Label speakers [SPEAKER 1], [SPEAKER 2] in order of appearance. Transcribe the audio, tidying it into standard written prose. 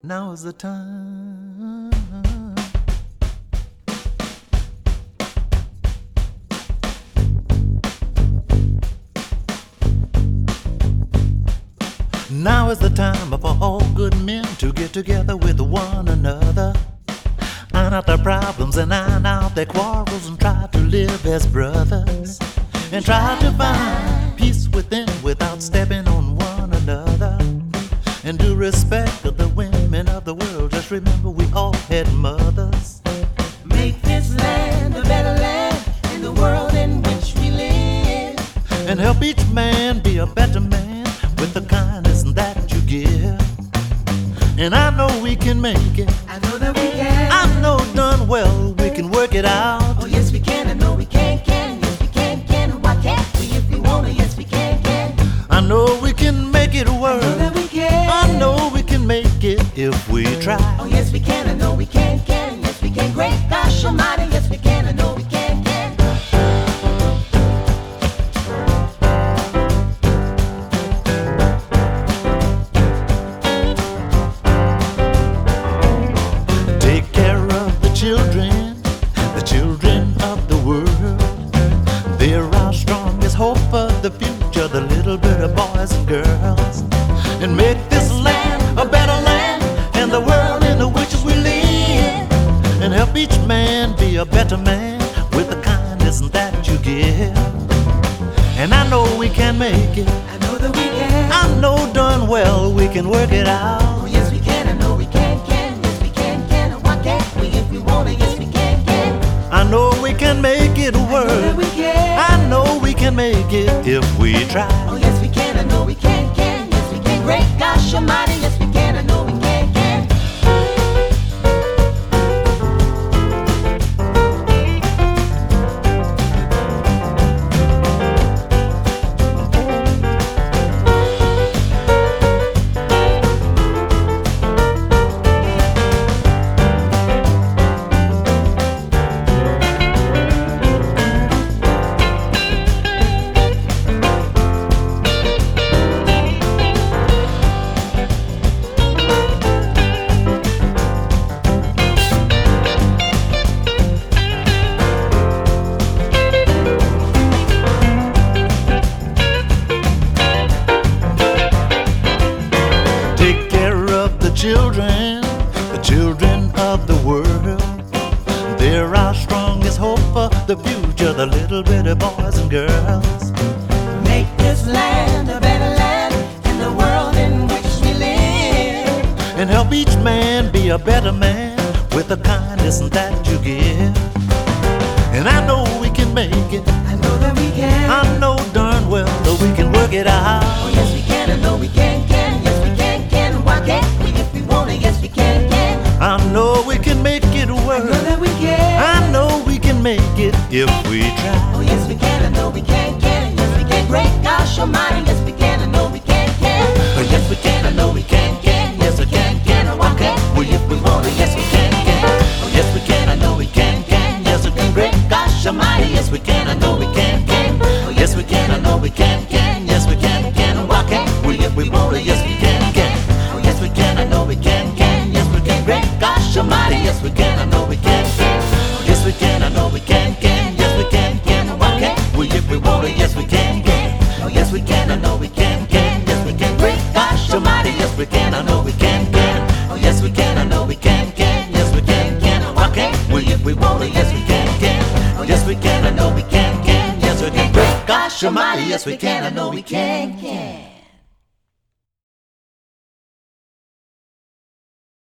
[SPEAKER 1] Now is the time. Now is the time for all good men to get together with one another, iron out their problems and iron out their quarrels, and try to live as brothers, and try to find peace within without stepping on one another. And do respect of the women of the world. Just remember we all had mothers.
[SPEAKER 2] Make this land a better land in the world in which we live,
[SPEAKER 1] And help each man be a better man with the kindness that you give. And I know we can make it.
[SPEAKER 2] I know that we can.
[SPEAKER 1] I know done well we can work it out.
[SPEAKER 2] Oh yes we can, I know we can. Yes we can. And why can't we if we wanna? Yes we can.
[SPEAKER 1] I know we can make it work.
[SPEAKER 2] I know that we can.
[SPEAKER 1] I know we can make it if we try.
[SPEAKER 2] Oh yes we can, I know we can. Yes we can. Great gosh almighty, yes we can, I know we can.
[SPEAKER 1] Take care of the children of the world. They're our strongest hope for the future, the little bit of boys and girls. And make this land a better land and the world in which we live. And help each man be a better man with the kindness that you give. And I know we can make it.
[SPEAKER 2] I know that we can.
[SPEAKER 1] I know done well we can work it out.
[SPEAKER 2] Oh yes we can, I know we can. Yes we can. And why can't we if we wanna? Yes we can.
[SPEAKER 1] I know we can make it
[SPEAKER 2] I know that
[SPEAKER 1] work.
[SPEAKER 2] we can.
[SPEAKER 1] I know we can make it if we try.
[SPEAKER 2] Oh yes we can, I know we can. Yes we can. Great gosh almighty, yes we can, I know we can. The children of the world. They're our strongest hope for the future, the little bitty boys and girls. Make this land a better land in the world in which we live.
[SPEAKER 1] And help each man be a better man with the kindness that you give. And I know we can make it.
[SPEAKER 2] I know that we can.
[SPEAKER 1] I know darn well that we can work it out.
[SPEAKER 2] Oh yes we can, I know we can. Yes we can. And why can't we if we wanna? Yes we can.
[SPEAKER 1] I know we can make it
[SPEAKER 2] I
[SPEAKER 1] work.
[SPEAKER 2] know that we can.
[SPEAKER 1] I know we can make it if we try.
[SPEAKER 2] Oh yes we can, I know we can. Yes we can. Great gosh almighty, yes we can, I know we can. Oh yes we can, I know we can. Yes we can. And why can't we if we wanna? Yes we can. Oh yes we can, I know we can. Yes we can. Great gosh almighty, yes we can, I know we can. Oh yes we can, I know we can. Yes we can. And why can't we if we wanna? Yes we can. Oh yes we can, I know we can. Yes we can. Great gosh almighty, yes we can, I know we can. Oh yes we can, I know we can. Yes we can. And why can't we if we wanna? Yes we can. Oh yes we can, I know we can. Yes we can. Great gosh almighty, yes we can, I know we can. Oh yes we can, I know we can. Yes we can. And why can't we if we wanna? Yes we can. Oh yes we can, I know we can. Yes we can. Great gosh almighty, yes we can, I know we can.